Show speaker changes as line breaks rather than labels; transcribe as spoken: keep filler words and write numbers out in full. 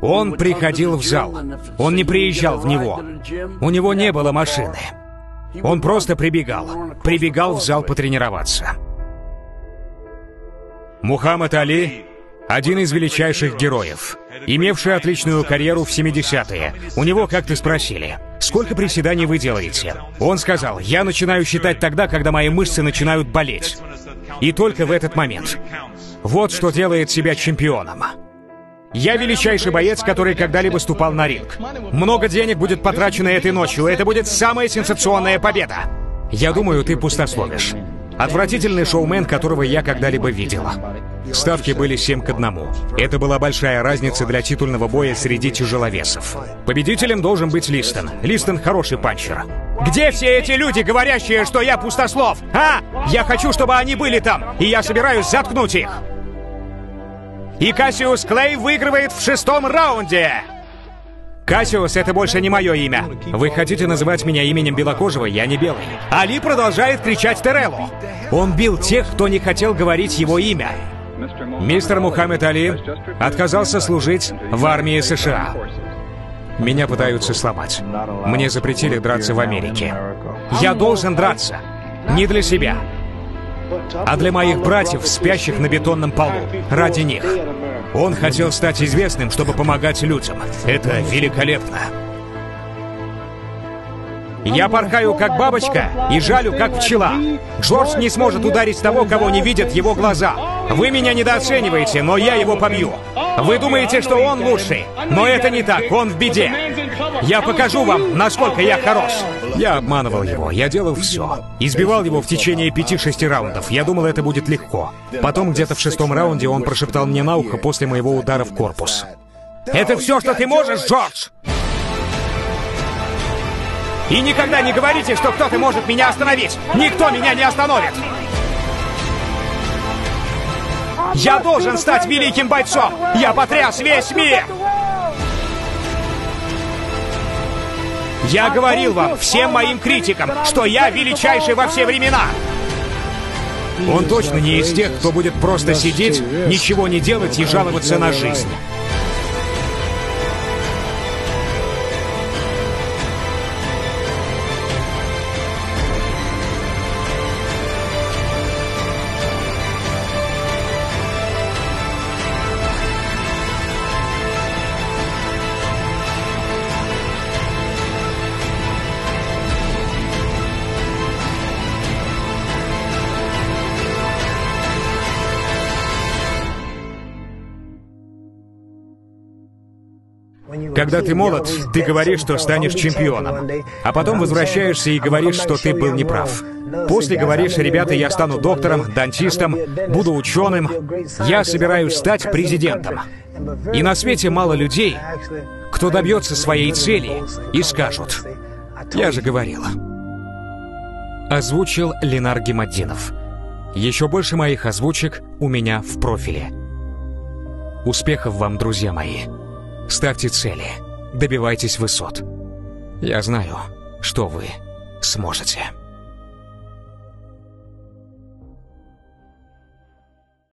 Он приходил в зал. Он не приезжал в него. У него не было машины. Он просто прибегал. Прибегал в зал потренироваться. Мухаммад Али — один из величайших героев, имевший отличную карьеру в семидесятые. У него как-то спросили: «Сколько приседаний вы делаете?» Он сказал: «Я начинаю считать тогда, когда мои мышцы начинают болеть. И только в этот момент». Вот что делает себя чемпионом. Я величайший боец, который когда-либо ступал на ринг. Много денег будет потрачено этой ночью, это будет самая сенсационная победа. Я думаю, ты пустословишь. Отвратительный шоумен, которого я когда-либо видела. Ставки были семь к одному. Это была большая разница для титульного боя среди тяжеловесов. Победителем должен быть Листон. Листон хороший панчер. Где все эти люди, говорящие, что я пустослов? А? Я хочу, чтобы они были там, и я собираюсь заткнуть их. И Кассиус Клей выигрывает в шестом раунде. Кассиус — это больше не мое имя. Вы хотите называть меня именем белокожего? Я не белый. Али продолжает кричать Терреллу. Он бил тех, кто не хотел говорить его имя. Мистер Мухаммад Али отказался служить в армии США. Меня пытаются сломать. Мне запретили драться в Америке. Я должен драться. Не для себя, а для моих братьев, спящих на бетонном полу. Ради них. Он хотел стать известным, чтобы помогать людям. Это великолепно. Я порхаю, как бабочка, и жалю, как пчела. Джордж не сможет ударить того, кого не видят его глаза. Вы меня недооцениваете, но я его побью. Вы думаете, что он лучший, но это не так, он в беде. Я покажу вам, насколько я хорош. Я обманывал его, я делал все. Избивал его в течение пяти-шести раундов. Я думал, это будет легко. Потом где-то в шестом раунде он прошептал мне на ухо после моего удара в корпус: «Это все, что ты можешь, Джордж? И никогда не говорите, что кто-то может меня остановить! Никто меня не остановит! Я должен стать великим бойцом! Я потряс весь мир! Я говорил вам, всем моим критикам, что я величайший во все времена!» Он точно не из тех, кто будет просто сидеть, ничего не делать и жаловаться на жизнь. Когда ты молод, ты говоришь, что станешь чемпионом. А потом возвращаешься и говоришь, что ты был неправ. После говоришь: ребята, я стану доктором, дантистом, буду ученым. Я собираюсь стать президентом. И на свете мало людей, кто добьется своей цели и скажут: я же говорил. Озвучил Ленар Гимаддинов. Еще больше моих озвучек у меня в профиле. Успехов вам, друзья мои. Ставьте цели, добивайтесь высот. Я знаю, что вы сможете.